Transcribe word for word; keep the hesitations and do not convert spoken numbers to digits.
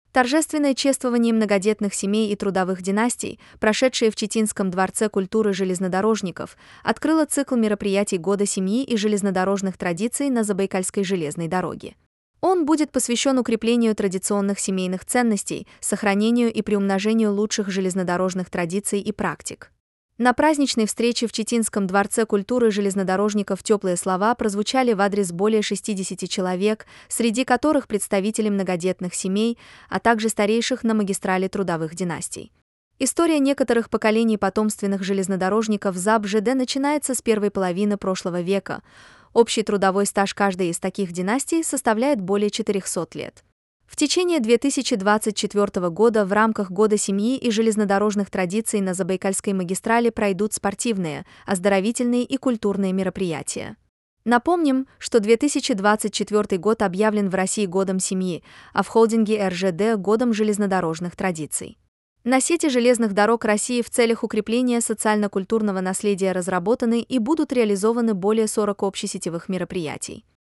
Торжественное чествование многодетных семей и трудовых династий, прошедшее в Читинском дворце культуры железнодорожников, открыло цикл мероприятий Года семьи и железнодорожных традиций на Забайкальской железной дороге. Он будет посвящен укреплению традиционных семейных ценностей, сохранению и приумножению лучших железнодорожных традиций и практик. На праздничной встрече в Читинском дворце культуры железнодорожников теплые слова прозвучали в адрес более шестидесяти человек, среди которых представители многодетных семей, а также старейших на магистрали трудовых династий. История некоторых поколений потомственных железнодорожников ЗАБ-ЖД начинается с первой половины прошлого века. Общий трудовой стаж каждой из таких династий составляет более четырёхсот лет. В течение две тысячи двадцать четвёртого года в рамках Года семьи и железнодорожных традиций на Забайкальской магистрали пройдут спортивные, оздоровительные и культурные мероприятия. Напомним, что две тысячи двадцать четвёртый год объявлен в России Годом семьи, а в холдинге эр жэ дэ – Годом железнодорожных традиций. На сети железных дорог России в целях укрепления социально-культурного наследия разработаны и будут реализованы более сорока общесетевых мероприятий.